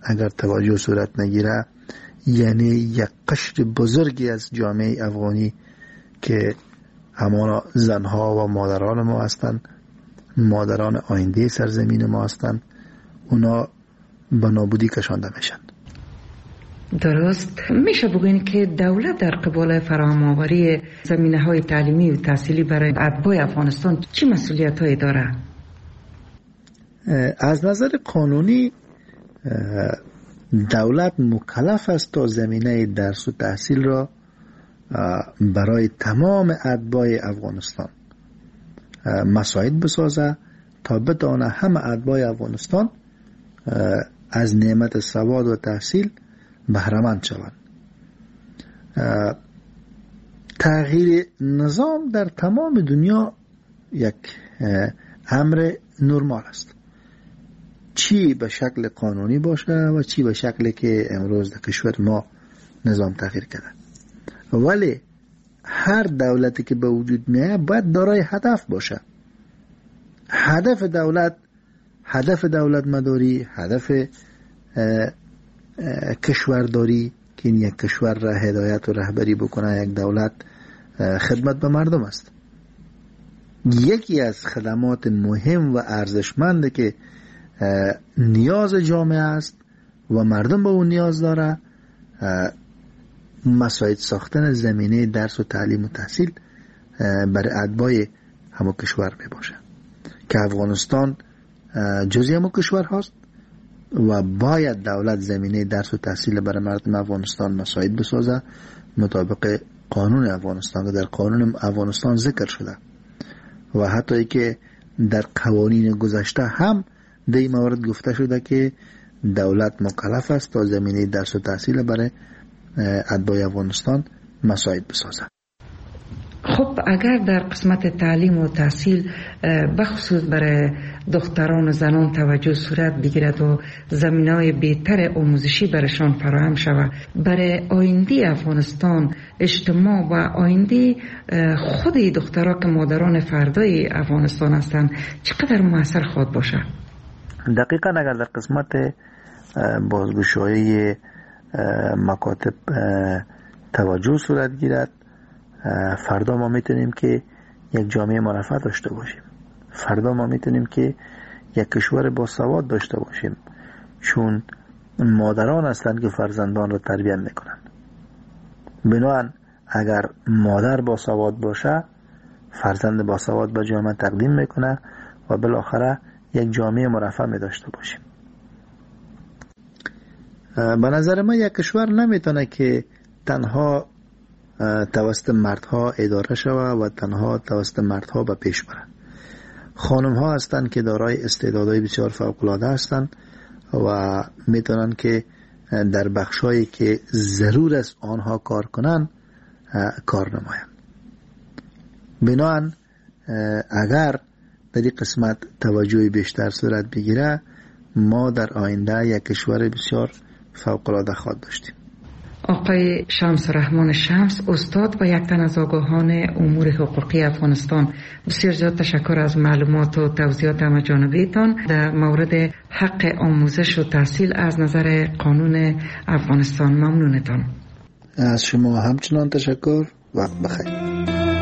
اگر توجه صورت نگیره یعنی یک قشر بزرگی از جامعه افغانی که همانا زنها و مادران ما هستند، مادران آینده سرزمین ما هستند، اونا به نابودی کشانده میشن. درست. میشه بگوین که دولت در قبال فراهم آوری زمینه‌های تعلیمی و تحصیلی برای اتباع افغانستان چه مسئولیت‌هایی داره؟ از نظر قانونی دولت مکلف است تا زمینه درس و تحصیل را برای تمام اتباع افغانستان مساعد بسازه تا بتوانه همه اتباع افغانستان از نعمت سواد و تحصیل بهره‌مند شوند. تغییر نظام در تمام دنیا یک امر نرمال است، چی به شکل قانونی باشه و چی به شکلی که امروز در کشور ما نظام تغییر کرده. ولی هر دولتی که به وجود میاد باید دارای هدف باشه. هدف دولت مداری، هدف کشورداری که این یک کشور را هدایت و رهبری بکنه، یک دولت خدمت به مردم است. یکی از خدمات مهم و ارزشمند که نیاز جامعه است و مردم به اون نیاز داره، مساعد ساختن زمینه درس و تعلیم و تحصیل برای اتباع همون کشور می باشه که افغانستان جزئی همون کشور هست و باید دولت زمینه درس و تحصیل برای مردم افغانستان مساعد بسازه مطابق قانون افغانستان که در قانون افغانستان ذکر شده و حتی ای که در قوانین گذشته هم در این مورد گفته شده که دولت مکلف است تا زمینه درس و تحصیل برای اتباع افغانستان مساعد بسازه. خب اگر در قسمت تعلیم و تحصیل بخصوص برای دختران و زنان توجه صورت بگیرد و زمینه‌های بهتر آموزشی برایشان فراهم شود، برای آینده افغانستان، اجتماع و آینده خود دخترها که مادران فردای افغانستان هستند چقدر مؤثر خواهد باشد؟ دقیقاً اگر در قسمت بازگشایی مکاتب توجه صورت گیرد، فردا ما میتونیم که یک جامعه مرفه داشته باشیم. فردا ما میتونیم که یک کشور با سواد داشته باشیم، چون مادران هستند که فرزندان را تربیت میکنند. بنابراین اگر مادر با سواد باشه، فرزند با سواد به جامعه تقدیم میکنه و بالاخره یک جامعه مرفه می داشته باشیم. به نظر ما یک کشور نمیتونه که تنها توسط مردها اداره شود و تنها توسط مردها به پیش بره. خانم ها هستند که دارای استعدادهای بسیار فوق العاده هستند و میتونن که در بخشایی که ضرور است آنها کار کنن کار نمایند. بنابراین اگر در این قسمت توجه بیشتر صورت بگیره، ما در آینده یک کشور بسیار فوق العاده خواهد داشتیم. آقای شمس رحمان شمس، استاد و یک تن از آگاهان امور حقوقی افغانستان، بسیار زیاد تشکر از معلومات و توضیحات همه‌جانبه‌تان در مورد حق آموزش و تحصیل از نظر قانون افغانستان. ممنونتان. از شما همچنان تشکر. وقت بخیر.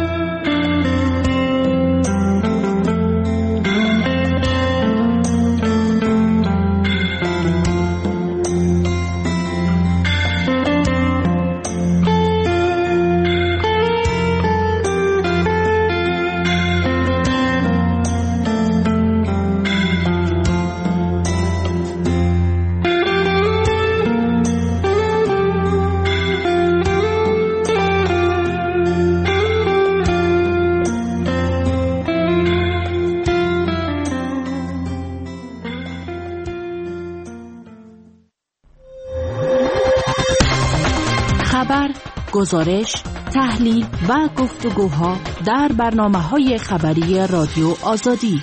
گزارش، تحلیل و گفتگوها در برنامه‌های خبری رادیو آزادی.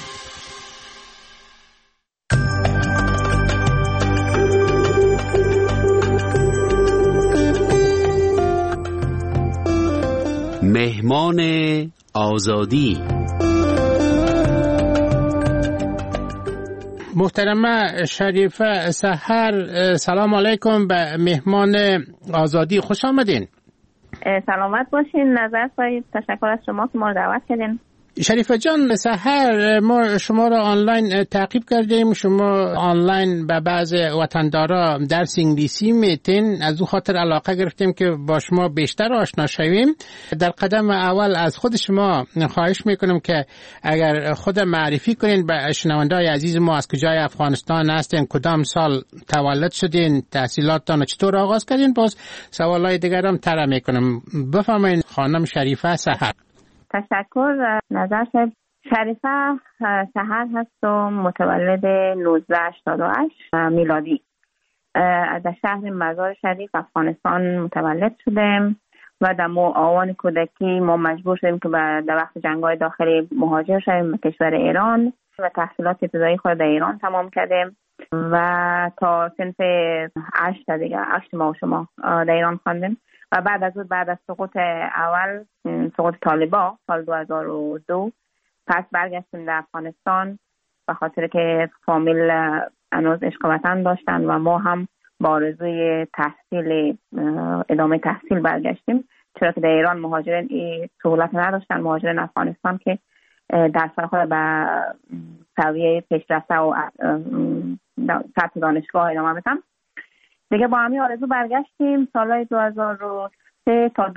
مهمان آزادی. محترمه شریفه سحر، سلام علیکم، به مهمان آزادی خوش آمدین. سلامت باشین. نظر سایید، تشکر از شما که ما رو دعوت کردین. شریفه جان، سحر ما شما را آنلاین تعقیب کردیم. شما آنلاین به بعض وطندارا درس انگلیسی میتین، از او خاطر علاقه گرفتیم که با شما بیشتر آشنا شویم. در قدم اول از خود شما خواهش میکنم که اگر خود معرفی کنین به شنونده‌های عزیز ما، از کجای افغانستان هستین، کدام سال تولد شدین، تحصیلاتتان چطور آغاز کردین، باز سوالای دیگر هم طرح میکنم. بفرمایید خانم شریفه سحر. تشکر. نظر شریفه سحر هستم، متولد 1988 میلادی. در شهر مزار شریف افغانستان متولد شدم و در آوان کودکی ما مجبور شدیم که در وقت جنگ‌های داخلی مهاجر شدیم به کشور ایران و تحصیلات ابتدایی خود در ایران تمام کردیم و تا صنف 8 ماه شما در ایران خواندیم و بعد از سقوط طالبا سال 2002 پس برگشتیم در افغانستان به خاطر که فامیل هنوز عشق وطن داشتن و ما هم با آرزوی ادامه تحصیل برگشتیم، چرا که در ایران مهاجرین این سهولت نداشتن. مهاجرین افغانستان که درس خود به سویه پیشرفته و سطح دانشگاه ادامه بدن. دیگه با همین آرزو برگشتیم. سالهای 2003 تا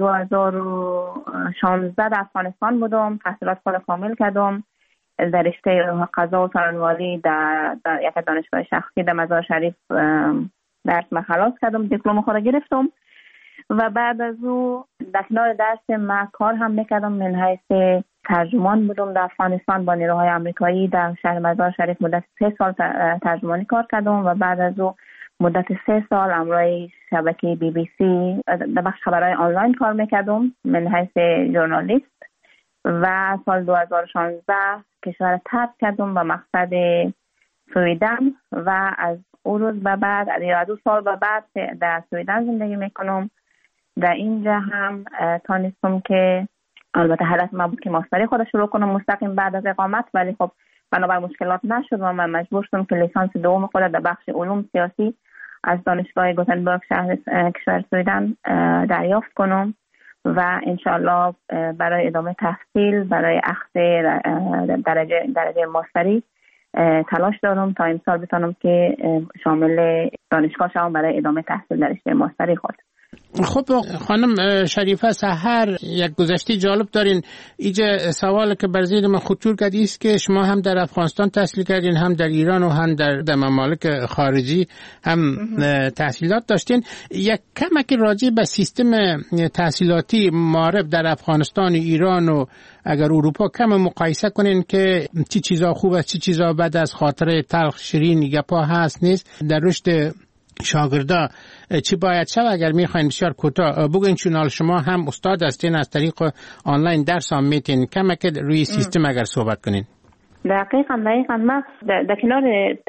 2016 در افغانستان بودم، تحصیلات خود کامل کردم در رشته قضا و سرانوالی در یک دانشگاه شخصی در مزار شریف. درس خلاص کردم، دیپلم خود گرفتم و بعد از او در کنار درس ما کار هم میکردم. من حیث ترجمان بودم در افغانستان با نیروهای آمریکایی در شهر مزار شریف. مدت 3 سال ترجمانی کار کردم و بعد از او مدت 3 سال امروی شبکه BBC در بخش خبرهای آنلاین کار میکردم من حیث ژورنالیست و سال 2016 کشور ترک کردم به مقصد سویدن و از اون روز به بعد، از 2 سال به بعد در سویدن زندگی میکنم. در اینجا هم تانستم که البته هدف من بود که ماستری خود شروع کنم مستقیم بعد از اقامت، ولی خب بنابر مشکلات نشد و من مجبور شدم که لیسانس دوم خود در بخش علوم سیاسی از دانشگاه گوتنبرگ شهر کشور سویدن دریافت کنم و انشالله برای ادامه تحصیل برای اخذ درجه ماستری تلاش دارم تا امسال بتونم که شامل دانشگاه شوم برای ادامه تحصیل در رشته ماستری خود. خب خانم شریفه سحر، یک گذشته جالب دارین. اینجا سوال که بر ذهن من خطور کرد است که شما هم در افغانستان تحصیل کردین، هم در ایران و هم در ممالک خارجی هم تحصیلات داشتین. یک کمک راجع به سیستم تحصیلاتی معارف در افغانستان و ایران و اگر اروپا کم مقایسه کنین که چی چیزا خوب است، چی چیزا بد است، خاطره تلخ شیرین گپا هست نیست در رشد شاگردا چی باید شد؟ اگر میخواین بسیار کوتاه بگوین، چون حال شما هم استاد هستین، از طریق آنلاین درس هم میتین، کمک روی سیستم اگر صحبت کنین. دقیقاً من در کنار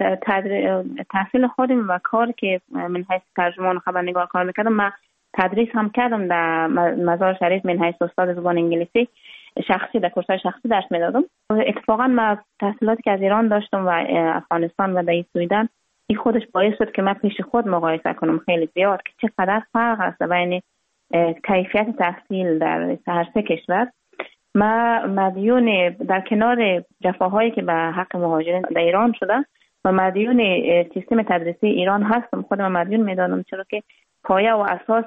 تحصیل خودم و کار که من حیث ترجمان و خبرنگار کار میکردم، من تدریس هم کردم در مزار شریف من حیث استاد زبان انگلیسی شخصی در کورس‌های شخصی درس میدادم. اتفاقاً من تحصیلاتی که از ایران داشتم و افغانستان و در سویدن، این خودش باعث شد که من پیش خود مقایسه کنم خیلی زیاد که چقدر فرق است بین کیفیت تحصیل در هر سه کشور. ما مدیون در کنار جفاهایی که به حق مهاجرین در ایران شده و مدیون سیستم تدریسی ایران هستم، خودم مدیون میدانم، چرا که پایه و اساس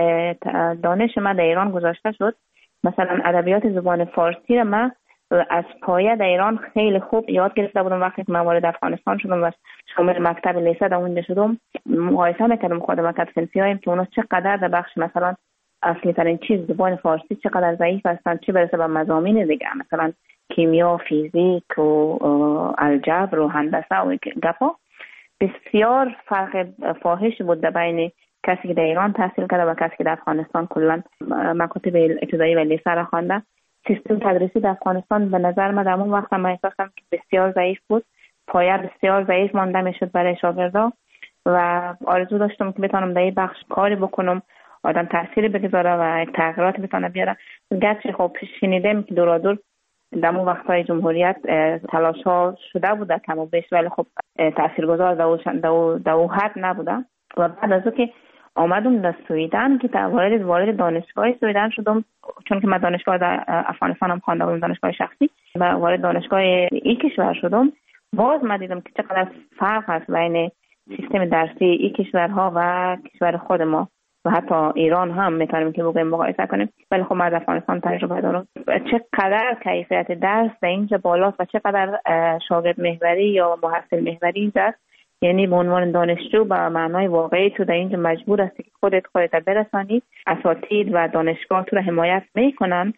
دانش من در ایران گذاشته شد. مثلا ادبیات زبان فارسی را من از پایه در ایران خیلی خوب یاد گرفته بودم. وقتی که من وارد افغانستان شدم و شامل مکتب لیسه در اونجا شدم، مقایسه میکردم خودم که صنفی‌هایم که اونا چقدر در بخش مثلا اصلی ترین چیز زبان فارسی چقدر ضعیف هستن، چه برسه به مضامین دیگه مثلا کیمیا، فیزیک و الجبر و هندسه و گپا. بسیار فرق فاحش بود بین کسی که در ایران تحصیل کرده و کسی که در افغانستان کلا مکاتب ابتدایی و لیسه را خوانده. سیستم تدریسی در افغانستان به نظر من در اون وقت من احساس کردم که بسیار ضعیف بود، پایه بسیار ضعیف مانده میشد برای شاگردا و آرزو داشتم که بتونم در این بخش کاری بکنم، آدم تأثیری بگذاره و تغییرات بتونه بیاره. گرچه خب شنیدم که دورادور در اون وقتهای جمهوریت تلاش ها شده بوده کم و بیش، ولی خب تاثیرگذار در او حد نبوده. و بعد از اون که آمدم در سویدن که وارد دانشگاه سویدن شدم، چون که من دانشگاه در افغانستان هم خوانده بودم، دانشگاه شخصی، و وارد دانشگاه این کشور شدم. باز من دیدم که چقدر فرق هست بین سیستم درسی این کشورها و کشور خود ما و حتی ایران هم میتونیم که بگویم مقایسه کنیم. ولی خب من از افغانستان تجربه دارم چقدر کیفیت درس در اینجا بالاست و چقدر شاگرد محوری یا محصل محوری اینجا است. یعنی به عنوان دانشجو به معنای واقعی تو در اینجا مجبور هستی که خودت برسانی. اساتید و دانشگاه تو رو حمایت میکنن،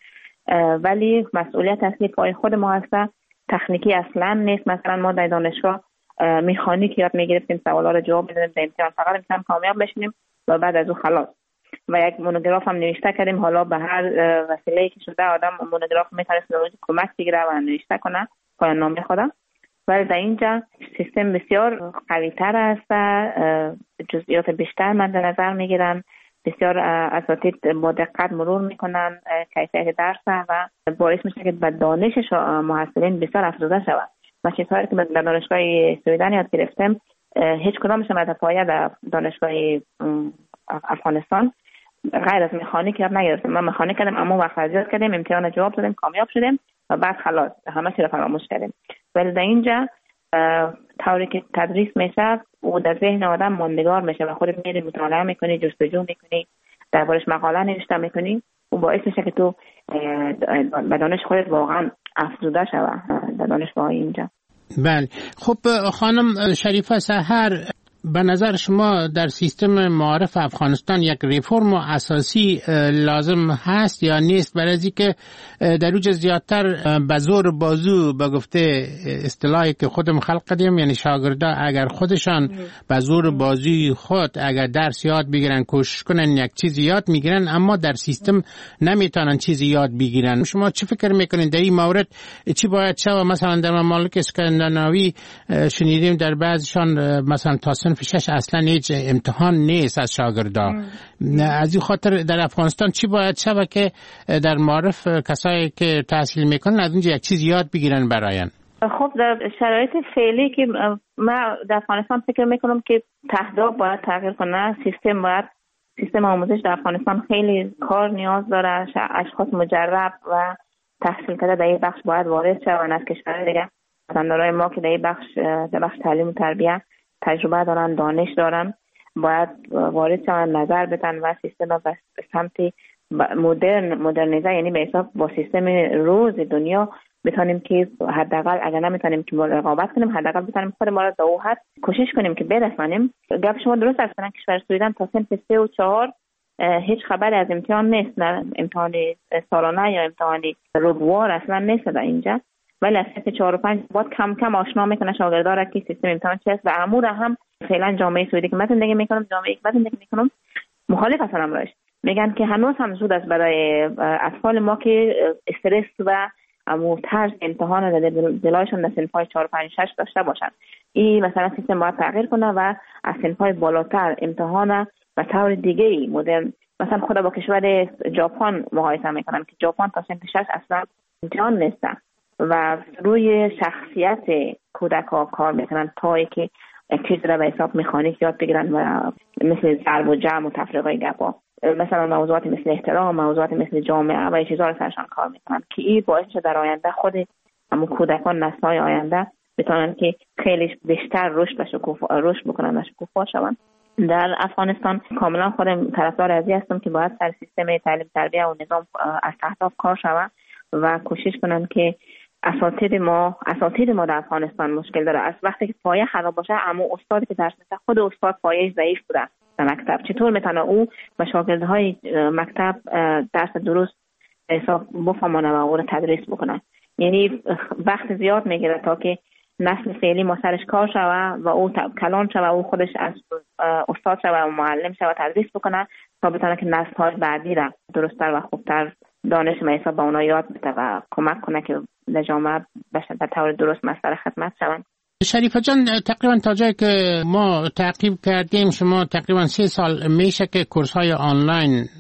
ولی مسئولیت اصلی پای خود ما هست. تکنیکی اصلا نیست. مثلا ما در دانشگاه مکانیک یاد میگرفتیم، سوالا رو جواب میدادیم، در امتحان فقط امتحان کامیاب بشیم و بعد از اون خلاص. و یک مونوگراف هم نوشته کردیم. حالا به هر وسیله‌ای که شده آدم مونوگراف میتونه کمک بگیره و نوشته کنه پایان نامه خودم. ولی در اینجا سیستم بسیار قوی تر است، جزئیات بیشتر مد نظر میگیرن، بسیار اساتید با دقت مرور میکنن کیفیت درس و باعث میشه که به دانش محصلین بسیار افزوده شود. و چیزهایی که در دانشگاه سویدن یاد گرفتم هیچ کدامش مد پایه در دانشگاه افغانستان غیر از مکانیک یاد نگرفتم. من مکانیک کردم، اما وقت یاد کردیم، امتحان جواب دادیم، کامیاب شدیم و بعد خلاص همه چی رو فراموش کردیم. ولی در اینجا طوری که تدریس میشه و در ذهن آدم ماندگار میشه و خودت میری مطالعه میکنی، جستجو میکنی، دربارش مقاله نوشته میکنی و باعث میشه که تو به دانش خودت واقعا افزوده شوی در دانشگاه اینجا. بله. خب خانم شریفه سحر، به نظر شما در سیستم معارف افغانستان یک ریفرم اساسی لازم هست یا نیست؟ برای از اینکه در اوج زیادتر به زور بازو به گفته اصطلاحی که خودم خلق کردیم، یعنی شاگردا اگر خودشان به زور بازوی خود اگر درس یاد بگیرن، کوشش کنن یک چیزی یاد میگیرن، اما در سیستم نمیتونن چیزی یاد بگیرن. شما چه فکر میکنین در این مورد؟ چی باید شود؟ مثلا در ممالک اسکاندیناوی شنیدیم در بعضیشان مثلا تا صنف 6 اصلا هیچ امتحان نیست از شاگردا. از این خاطر در افغانستان چی باید شود که در معارف کسایی که تحصیل میکنن از اونجا یک چیز یاد بگیرن براین؟ خب در شرایط فعلی که ما در افغانستان فکر میکنم که تهداب باید تغییر کنه. سیستم آموزش در افغانستان خیلی کار نیاز داره. اشخاص مجرب و تحصیل کرده در این بخش باید وارد شوند از کشورهای دیگه. وطندارای ما که در بخش تعلیم و تربیت تجربه دارن، دانش دارن، باید وارد شوند، نظر بدن و سیستم را به سمت مدرنیزه، یعنی به حساب با سیستم روز دنیا بتونیم که حداقل اگر نمیتونیم که رقابت کنیم، حداقل بتونیم خود ما را در اون حد کوشش کنیم که برسانیم. گپ شما درست است. کشور سویدن تا صنف 3 و 4 هیچ خبری از امتحان نیست، نه امتحان سالانه یا امتحان ربوار اصلا نیست در اینجا. ولی از صنف 4 و 5 باید کم کم آشنا میکنه شاگردا را که سیستم امتحان چیست. و امور هم فعلا جامعه سوئدی که من زندگی میکنم، جامعه که من زندگی میکنم، مخالف هستن امرش. میگن که هنوز هم زود است برای اطفال ما که استرس و ترس امتحان در دلایشون در صنف‌های 4 5 6 داشته باشن. این مثلا سیستم باید تغییر کنه و از صنف‌های بالاتر امتحان و طور دیگه‌ای مدرن، مثلا خود با کشور ژاپن مقایسه میکنم که ژاپن تا صنف 6 اصلا امتحان نیست و روی شخصیت کودک‌ها کار میکنن تا اینکه چیز را به حساب مکانیک یاد بگیرن و مثل ضرب و جمع و تفریقای گپا، مثلا موضوعات مثل احترام، موضوعات مثل جامعه و چیزا رو سرشان کار میکنن که این باعث شده در آینده خود همون کودکان نسل‌های آینده بتونن که خیلی بیشتر رشد بکنن و شکوفا شون. در افغانستان کاملا خودم طرفدار ازی هستم که باید سر سیستم تعلیم تربیت و نظام از تحت کار شود و کوشش کنن که اساتید ما در افغانستان مشکل داره. از وقتی که پایه خراب باشه، اما استادی که درس میده خود استاد پایه‌اش ضعیف بوده در مکتب، چطور میتونه او به شاگردهای مکتب درس درست حساب بفهمونه و او رو تدریس بکنه؟ یعنی وقت زیاد میگیره تا که نسل فعلی ما سرش کار شوه و او کلان شوه، او خودش از استاد شوه و معلم شوه، تدریس بکنه تا بتونه که نسل‌های بعدی را درست‌تر و خوبتر دانش حساب به اونا یاد بده و کمک کنه که در جامعه به طور درست مسئله خدمت شوند. شریفه جان، تقریبا تا جایی که ما تعقیب کردیم شما تقریبا 3 سال میشه که کورس های آنلاین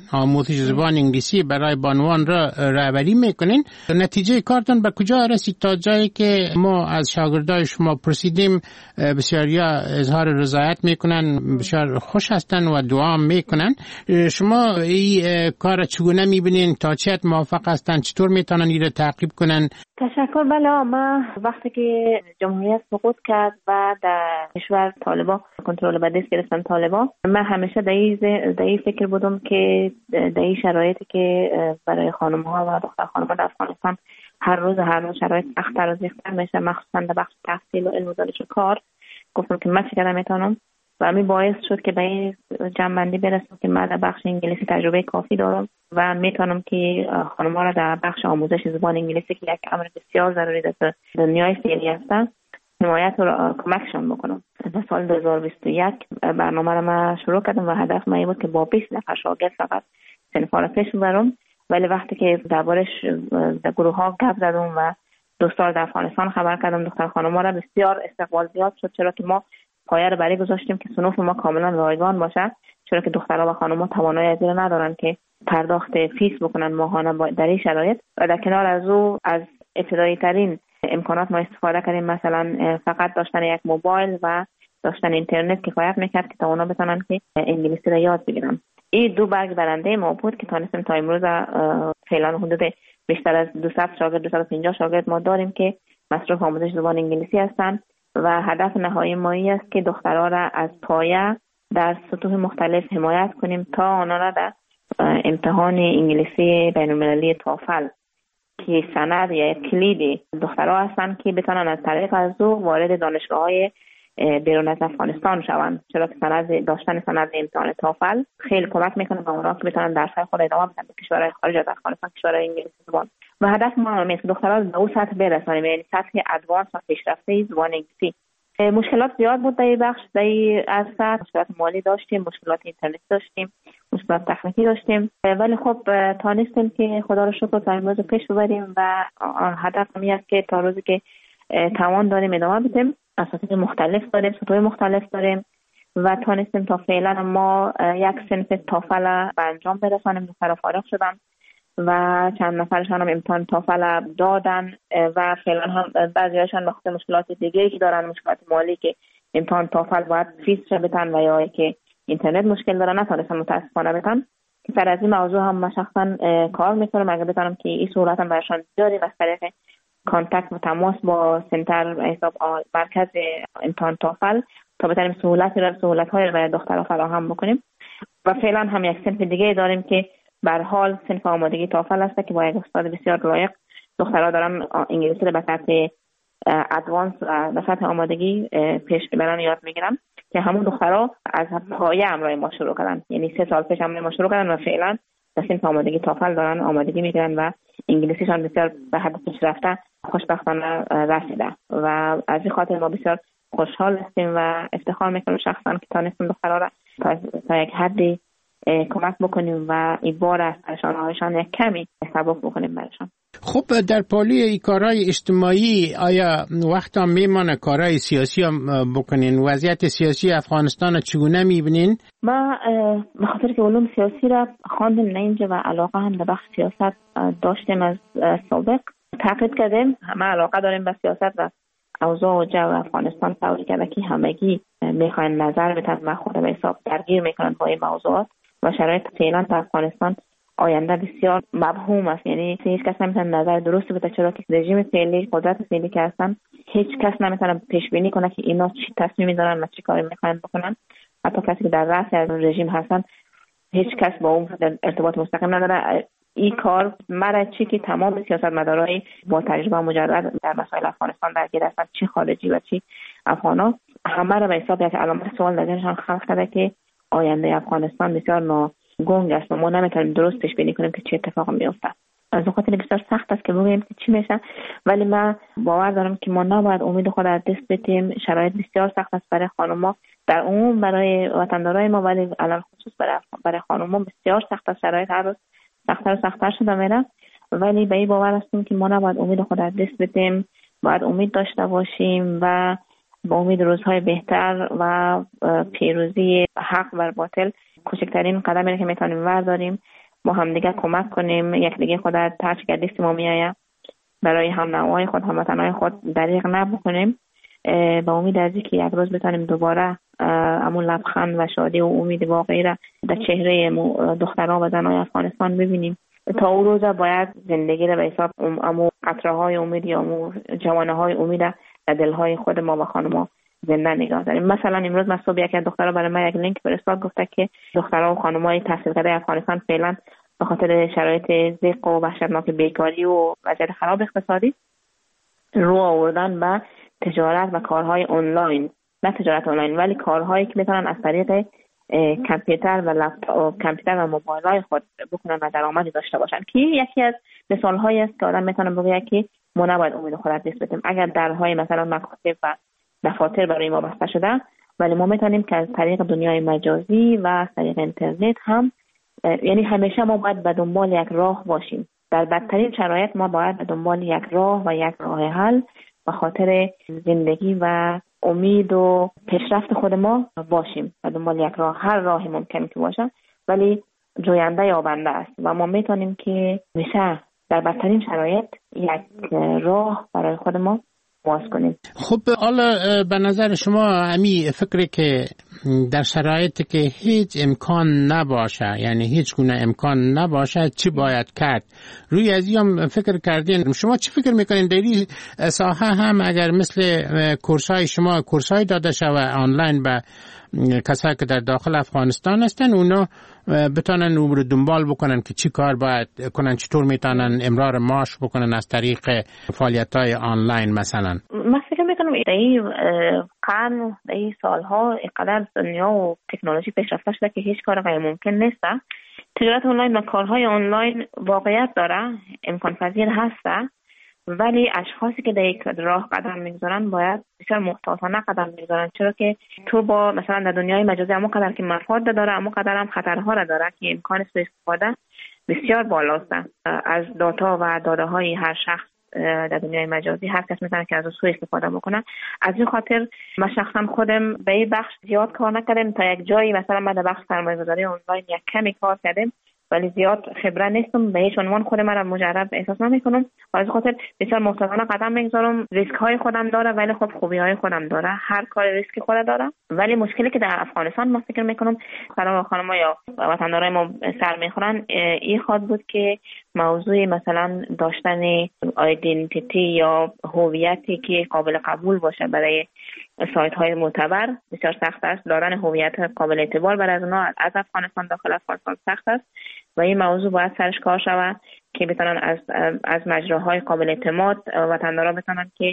آموزش زبان انگلیسی برای بانوان را رهبری میکنین. نتیجه کارتون به کجا رسید تا جایی که ما از شاگردای شما پرسیدیم بسیاریا اظهار رضایت میکنن، بسیار خوش هستن و دعا میکنن. شما این کار چگونه میبینین؟ تا چه حد موافق هستن؟ چطور میتونن این را تعقیب کنن؟ تشکر. بله، ما وقتی که جمهوریت سقوط کرد و در کشور طالبان کنترل به دست گرفتن طالبان، من همیشه در این فکر بودم که در این شرایطی که برای خانم‌ها و دختر خانم‌ها در افغانستان هر روز شرایط سخت‌تر و سخت‌تر میشه، مخصوصا در بخش تحصیل و علم و دانش و کار، گفتم که من چقدر میتونم و همین باعث شد که به این جنبندی برسم که من در بخش انگلیسی تجربه کافی دارم و میتونم که خانم‌ها را در بخش آموزش زبان انگلیسی که یک امر بسیار ضروری در دنیای فعلی هستن حمایت و کمکشان بکنم. در سال 2021 برنامه را من شروع کردم و هدف من بود که با 20 نفر شاگرد فقط صنف را پیش ببرم، ولی وقتی که دربارش در گروه ها گپ زدم و دوستان در افغانستان خبر کردم دختر خانم‌ها را بسیار استقبال زیاد شد، چرا که ما پایه را برای گذاشتیم که صنوف ما کاملا رایگان باشه، چرا که دخترها و خانم‌ها توانایی از این ندارن که پرداخت فیس بکنن ماهانه در این شرایط. و در کنار از او از ابتدایی ترین امکانات ما استفاده کردیم، مثلا فقط داشتن یک موبایل و داشتن اینترنت کفایت میکرد که تا اونا بتونن که انگلیسی را یاد بگیرن. این دو برگ برنده ما بود که تونستیم تا امروز فعلا حدود بیشتر از 200 شاگرد 250 شاگرد ما داریم که مصروف آموزش زبان انگلیسی هستند و هدف نهایی ما است که دخترها را از پایه در سطوح مختلف حمایت کنیم تا آنها را در امتحان انگلیسی بین‌المللی توفل که سند یا کلید دخترها هستند که بتونن از طریق از او وارد دانشگاه‌های بیرون از افغانستان شوند، چرا که داشتن سند امتحان توفل خیلی کمک میکنه به اونها که بتونن درس‌های خود ادامه بدن به کشورهای خارج از افغانستان، کشورهای انگلیسی زبان. و هدف ما همین است که دخترها به اون سطح برسانیم، یعنی سطح ادوانس و پیشرفته زبان انگلیسی. مشکلات زیاد بود در این بخش، در این عرصه مشکلات مالی داشتیم، مشکلات اینترنت داشتیم، مشکلات تکنیکی داشتیم، ولی خب تانستیم که خدا رو شکر تا امروز پیش ببریم و هدف همین است که تا روزی که توان داریم ادامه بدیم. اساتید مختلف داریم، سطوح مختلف داریم و تانستیم تا فعلا ما یک صنف توفل به انجام برسانیم. دخترها فارغ شدن و چند نفرشان هم امتحان توفل دادن و فعلا هم بعضی‌هاشون به خاطر مشکلات دیگه‌ای که دارن، مشکلات مالی که امتحان توفل باید فیس بدن و یا که اینترنت مشکل دارن نتونستن متاسفانه بدن. سر از این موضوع هم من شخصا کار میکنم اگه بتونم که این سهولت هم براشون بیاریم از طریق کانتکت و تماس با سنتر حساب مرکز امتحان توفل تا بتونیم سهولت‌های برای دخترها فراهم بکنیم. و فعلا هم یک صنف دیگه داریم که به هر حال صنف آمادگی توفل است که با یک استاد بسیار لایق دخترها دارن انگلیسی رو به سطح ادوانس و به سطح آمادگی پیش ببرن یاد میگیرن که همون دخترها از پایه همراه ما شروع کردن، یعنی 3 سال پیش همراه ما شروع کردن و فعلا در صنف آمادگی توفل دارن آمادگی میگیرن و انگلیسیشان بسیار به حد پیشرفته خوشبختانه رسیده و از این خاطر ما بسیار خوشحال هستیم و افتخار میکنیم شخصا که تانستیم دخترها را تا یک حدی کمک بکنیم و این بار از پریشانی‌هایشان یک کمی سبک بکنیم برشان. خب در پالی این کارهای اجتماعی آیا وقت هم میمانه کارهای سیاسی هم بکنین؟ وضعیت سیاسی افغانستان چگونه میبینین؟ ما به خاطر که علوم سیاسی را خواندیم نه اینجا و علاقه هم به بخش سیاست داشتیم از سابق، تحقیق کردیم، همه علاقه داریم به سیاست و اوضاع و جو افغانستان طوری که همگی میخواین نظر بدن و خود به حساب درگیر میکنن با این موضوعات و شرایط فعلا در افغانستان آینده بسیار مبهوم است، یعنی هیچ کس نمیتونه نظر درست بده، چرا که رژیم فعلی قدرت فعلی که هستن هیچ کس نمیتونه پیش بینی کنه که اینا چی تصمیمی دارن و چی کاری میخوان بکنن. حتی کسی که در رأس از رژیم هستن هیچ کس با اون ارتباط مستقیم نداره. این کار مرا چی که تمام سیاستمدارای با تجربه مجرد در مسائل افغانستان درگیر هستن، چی خارجی و چی افغانا، همه را به حساب یک علامت سوال در ذهنشان خلق کرده که آینده افغانستان بسیار ناگنگ است و ما نمیتونیم درست پیش بینی کنیم که چه اتفاقی میفته. از اون خاطر بسیار سخت است که بگوییم که چی میشه، ولی من باور دارم که ما نباید امید خود از دست بدیم. شرایط بسیار سخت است برای خانم‌ها در عموم، برای وطندارای ما، ولی علل خصوص برای خانم‌ها بسیار سخت است. شرایط هر روز سخت‌تر و سخت‌تر شده میره، ولی به این باور هستیم که ما نباید امید خود از دست بدیم، باید امید داشته باشیم و با امید روزهای بهتر و پیروزی حق بر باطل کوچکترین قدمی که میتونیم ورداریم، با هم دیگه کمک کنیم، یک دیگه خود از هرچی که دست ما میآید برای هم نوای خود، هموطنان خود دریغ نبکنیم. با امید از اینکه یک روز بتونیم دوباره همون لبخند و شادی و امید واقعی را در چهره دختران و زنان افغانستان ببینیم. تا اون روز باید زندگی را به حساب امو قطره های امید یا امو جوانه های امید در دلهای خود ما و خانما زنده نگاه داریم. مثلا امروز من صبح یک دختر برای من یک لینک فرستاد، گفته که دخترها و خانمای تحصیل کرده افغانستان فعلا به خاطر شرایط ضیق و وحشتناک بیکاری و وضعیت خراب اقتصادی رو آوردن به تجارت و کارهای آنلاین، نه تجارت آنلاین ولی کارهایی که میتونن از طریق کامپیوتر و لپتاپ، کامپیوتر و موبایل‌های خود بکنن و درآمدی داشته باشن، که یکی از مثال‌هایی است که آدم میتونه بگه که ما نباید امید خود از دست بدیم. اگر درهای مثلا مکاتب و دفاتر برای ما بسته شده، ولی ما میتونیم که از طریق دنیای مجازی و از طریق اینترنت هم، یعنی همیشه ما باید به دنبال یک راه باشیم. در بدترین شرایط ما باید به دنبال یک راه و یک راه حل به خاطر زندگی و امید و پیشرفت خود ما باشیم. به دنبال یک راه، هر راهی ممکن که باشه ولی جوینده یابنده است و ما میتونیم که میشه در بدترین شرایط یک راه برای خود ما باز کنیم. خب حالا به نظر شما امی فکری که در شرایطی که هیچ امکان نباشه، یعنی هیچ گونه امکان نباشه، چی باید کرد؟ روی از این فکر کردین؟ شما چی فکر میکنین در این ساحه هم اگر مثل کورسای شما کورسای داده شود آنلاین به کسایی که در داخل افغانستان هستن، اونا بتونن رو دنبال بکنن که چی کار باید کنن، چطور میتونن امرار معاش بکنن از طریق فعالیت‌های آنلاین مثلا؟ من فکر میکنم در این قرن، در این سالها اینقدر دنیا و تکنولوژی پیشرفته شده که هیچ کار غیر ممکن نیست. تجارت آنلاین و کارهای آنلاین واقعیت داره، امکان پذیر هسته، ولی اشخاصی که در یک راه قدم میگذارن باید بسیار محتاطانه قدم میگذارن، چرا که تو با مثلا در دنیای مجازی همون قدر که مفاد داره همون قدر هم خطرها را داره که امکان سوء استفاده بسیار بالاست. از داتا و داده های هر شخص در دنیای مجازی هر کس میتونه که از سوء استفاده بکنه. از این خاطر من شخصا خودم به این بخش زیاد کار نکردم، تا یک جایی مثلا من در بخش سرمایه‌گذاری آنلاین یک کمی کار کردم ولی زیاد خبره نیستم، به هیچ عنوان خود من مجرب احساس نمی‌کنم و از خاطر بسیار محتاطانه قدم می‌گذارم. ریسک های خودم داره ولی خب خوبی های خودم داره، هر کار ریسک خود داره. ولی مشکلی که در افغانستان ما فکر می‌کنم خانم یا وطندارای ما سر می‌خورن این خواهد بود که موضوع مثلا داشتن آیدنتیتی یا هویتی که قابل قبول باشه برای سایت های معتبر بسیار سخت است. دادن هویت قابل اعتبار برای از اونا از افغانستان داخل افغانستان سخت است و این موضوع باید سرش کار شود که بتونن از مجراهای قابل اعتماد وطندارا بتونن که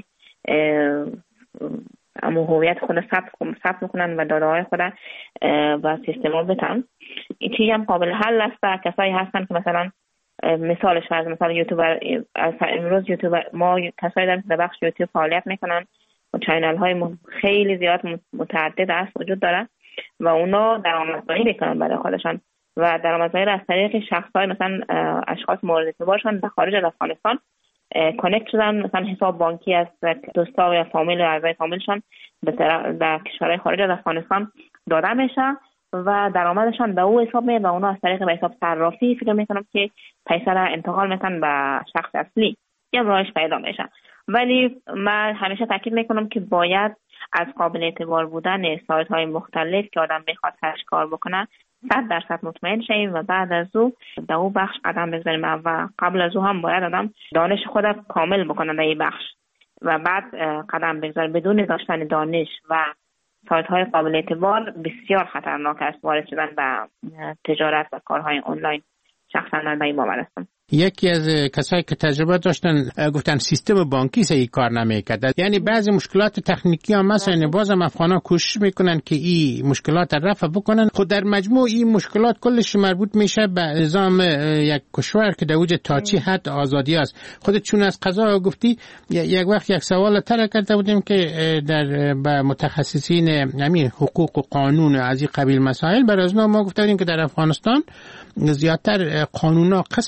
هویت خود ثبت کنن و داده های خود و سیستما بتن. این چیزی هم قابل حل است. کسایی هستن که مثلا مثالش فرض مثلا یوتیوبر، امروز یوتیوبر ما کسایی داریم که در بخش یوتیوب فعالیت میکنن و چینل های خیلی زیاد متعدد است وجود داره و اونا درآمدزایی میکنن برای خودشان و درآمدزایی را از طریق شخصای مثلا اشخاص مورد اعتبارشان در خارج از افغانستان کانکت شدن، مثلا حساب بانکی از دوستا یا فامیل یا اعضای فامیلشان در کشورهای خارج از افغانستان داده میشه و درآمدشان به او حساب میاد و اونا از طریق به حساب صرافی فکر میکنم که پیسه را انتقال میکنن به شخص اصلی یا راهش پیدا میشه. ولی من همیشه تاکید میکنم که باید از قابل اعتبار بودن سایت های مختلف که آدم میخواد سرش کار بکنه 100% مطمئن شیم و بعد از او در او بخش قدم بذاریم و قبل از او هم باید آدم دانش خود کامل بکنه در این بخش و بعد قدم بگذاره. بدون داشتن دانش و سایت های قابل اعتبار بسیار خطرناک است وارد شدن به تجارت و کارهای آنلاین. شخصا من به این باور هستم. یکی از کسایی که تجربه داشتن گفتن سیستم بانکی صحیح کار نمیکرد، یعنی بعضی مشکلات تکنیکی هم مثلا بازم افغانا کوشش میکنن که این مشکلات رفع بکنن. خود در مجموع این مشکلات کلش مربوط میشه به نظام یک کشور که در اوج تا چی حد آزادی است. خودت چون از قضا گفتی یک وقت یک سوال طرح کرده بودیم که در با متخصصین همین حقوق و قانون از این قبیل مسائل برای ما گفتیم که در افغانستان زیادتر قانونا قسم با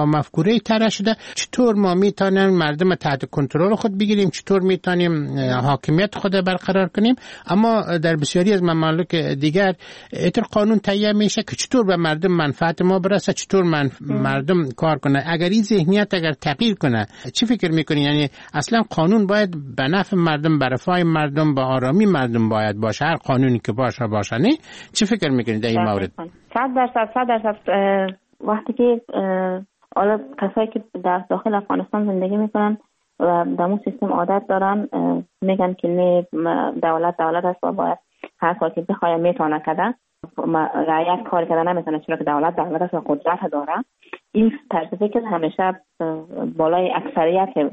با مفکوره طرح شده. چطور ما میتونیم مردم تحت کنترل خود بگیریم، چطور میتونیم حاکمیت خود برقرار کنیم. اما در بسیاری از ممالک دیگر اتر قانون تهیه میشه که چطور به مردم منفعت ما برسه، چطور مردم کار کنه. اگر این ذهنیت اگر تغییر کنه، چی فکر میکنی؟ یعنی اصلا قانون باید به نفع مردم، به رفاه مردم، به آرامی مردم باید باشه، هر قانونی که باشه نه؟ چی فکر میکنید در این مورد؟ 100% وقتی که حالا کسایی که در داخل افغانستان زندگی میکنن و در اون سیستم عادت دارن، میگن که نه دولت است و باید هر کاری که بخواد میتونه کنه، رعیت کار کردن نمیتونه، چرا که دولت است و قدرت داره. این طرز فکر همیشه بالای اکثریت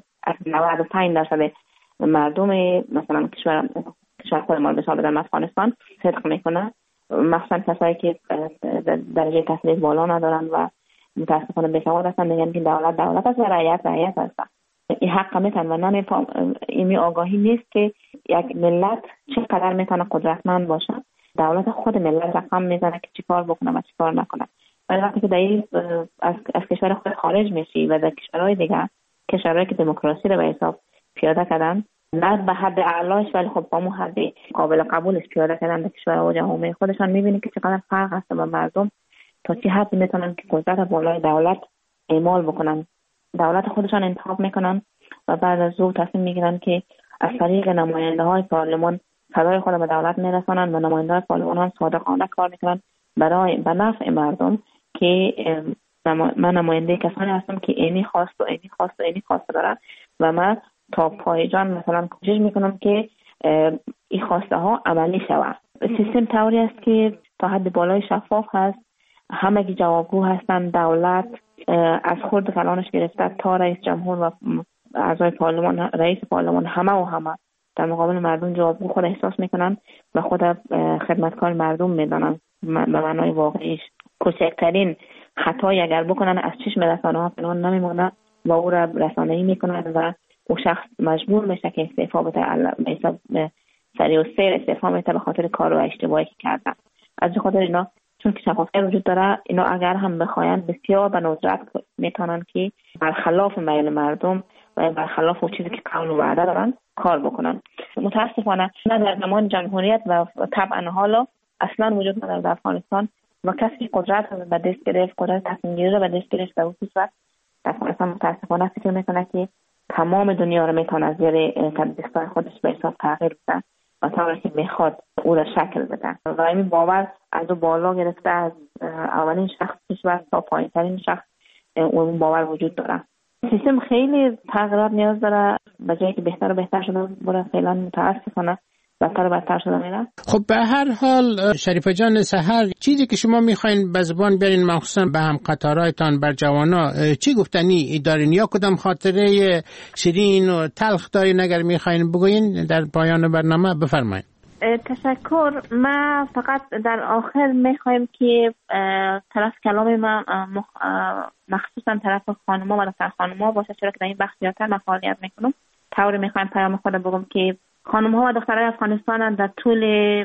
95% مردم مثلا کشور خود ما به حساب افغانستان صدق میکنه، مخصوصا کسایی که درجه تحصیلی بالا ندارن و متاسفانه بیسواد هستن، میگن که دولت است و رعیت است. این حق میتن و این آگاهی نیست که یک ملت چقدر میتونه قدرتمند باشه. دولت خود ملت رقم میزنه که چی کار بکنه و چی کار نکنه. ولی وقتی که از کشور خود خارج میشی و در کشورهای دیگه، کشورهایی که دموکراسی رو به حساب پیاده کردن، نه به حد اعلاش ولی خب با مو حد قابل قبولش پیاده کردن در کشورها و جامعه خودشان، میبینی که چقدر فرق هست با مردم، تا چه حد میتونن که قدرت بالای دولت اعمال بکنن. دولت خودشان انتخاب میکنن و بعد از او تصمیم میگیرن که از طریق نماینده های پارلمان صدای خود به دولت میرسانن و نماینده های پارلمان هم صادقانه کار میکنن به نفع مردم که من نماینده کسانی هستم که اینی خواست و اینی خواست و اینی خواست دارن و من تا پای جان مثلا کوشش میکنم که این خواسته ها عملی شود. سیستم طوری است که تا حد بالای شفاف هست، همگی جوابگو هستن. دولت از خود کلانش گرفته تا رئیس جمهور و اعضای پارلمان، رئیس پارلمان، همه در مقابل مردم جوابگو خود احساس میکنن و خود خدمتکار مردم میدانن. به معنای واقعیش کوچکترین خطایی اگر بکنن از چشم رسانه‌ها پنهان نمیمونه و او را رسانه‌ای میکنن و او شخص مجبور میشه که استعفا بده، سریع و سیر استعفا میده به خاطر کار و اشتباهی که کردن. از خاطر اینا چون که شفافیت وجود داره، اینا اگر هم بخواین بسیار به ندرت میتونن که برخلاف میل مردم و برخلاف اون چیزی که قول و وعده دارن کار بکنن. متاسفانه نه در زمان جمهوریت و طبعا حالا اصلا وجود نداره در افغانستان و کسی قدرت به دست گرفت، قدرت تصمیم گیری رو به دست گرفت در اون صورت افغانستان متاسفانه فکر میکنه که تمام دنیا رو میتونه از زیر دستای خودش به حساب تغییر بده و طوری که میخواد او را شکل بده و این باور از بالا گرفته از اولین شخص کشور تا پایین ترین شخص اون باور وجود داره. سیستم خیلی تغییرات نیاز داره، به جایی که بهتر و بهتر شده بره فعلا متاسفانه بدتر و بدتر شده میره. خب به هر حال شریفه جان سحر، چیزی که شما میخواین به زبان بیارین مخصوصا به هم قطارایتان بر جوانا چی گفتنی دارین یا کدام خاطره شیرین و تلخ دارین اگر میخواین بگوین در پایان برنامه بفرمایید. تشکر. ما فقط در آخر میخوایم که طرف کلام ما مخصوصا طرف خانوما و دختر خانوما باشه، چرا که در این بخش زیادتر من فعالیت میکنم. طوری میخوایم پیام خود بگم که خانم‌ها و دخترای افغانستان در طول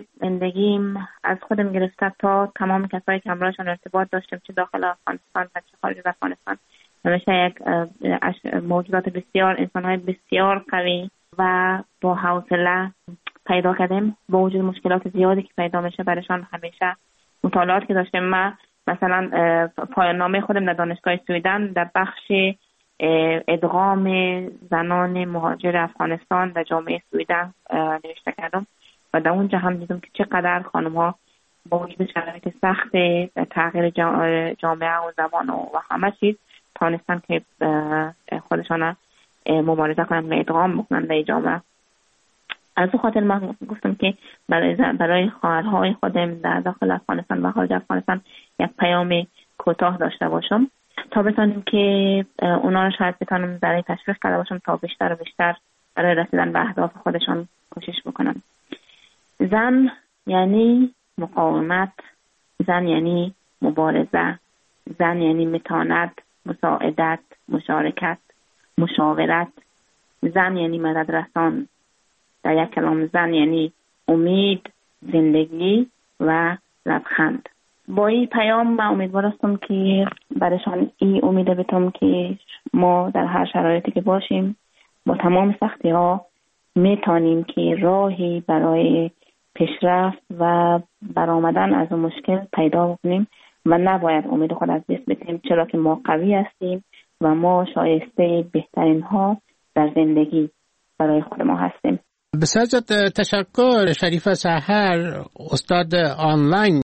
زندگیم از خودم گرفته تا تمام کسایی که همراهشان ارتباط داشتم، چه داخل افغانستان و چه خارج از افغانستان، همیشه یک موجودات بسیار، انسان‌های بسیار قوی و با حوصله پیدا کردیم. با وجود مشکلات زیادی که پیدا میشه برایشان همیشه مطالعات که داشتم، من مثلا پایان نامه خودم در دانشگاه سویدن در بخش ادغام زنان مهاجر افغانستان در جامعه سویدن نوشته کردم و در اونجا هم دیدم که چقدر خانم‌ها با وجود شرایط سخت تغییر جامعه و زبان و همه چیز تانستن که خودشان مبارزه کنند و ادغام بکنند در جامعه. از اون خاطر من گفتم که برای خواهرهای خودم در داخل افغانستان و خارج افغانستان یک پیام کوتاه داشته باشم تا بتونیم که اونا رو شاید بتونم برای تشویق کرده باشم تا بیشتر و بیشتر برای رسیدن به اهداف خودشان کوشش بکنن. زن یعنی مقاومت، زن یعنی مبارزه، زن یعنی متانت، مساعدت، مشارکت، مشاورت، زن یعنی مدد رسان. در یک کلام زن یعنی امید، زندگی و لبخند. با این پیام من امیدوار هستم که برایشان این امید بتم که ما در هر شرایطی که باشیم با تمام سختی ها میتونیم که راهی برای پیشرفت و برآمدن از اون مشکل پیدا کنیم و نباید امید خود از دست بدیم، چرا که ما قوی هستیم و ما شایسته بهترین ها در زندگی برای خود ما هستیم. بسیار تشکر شریفه سحر، استاد آنلاین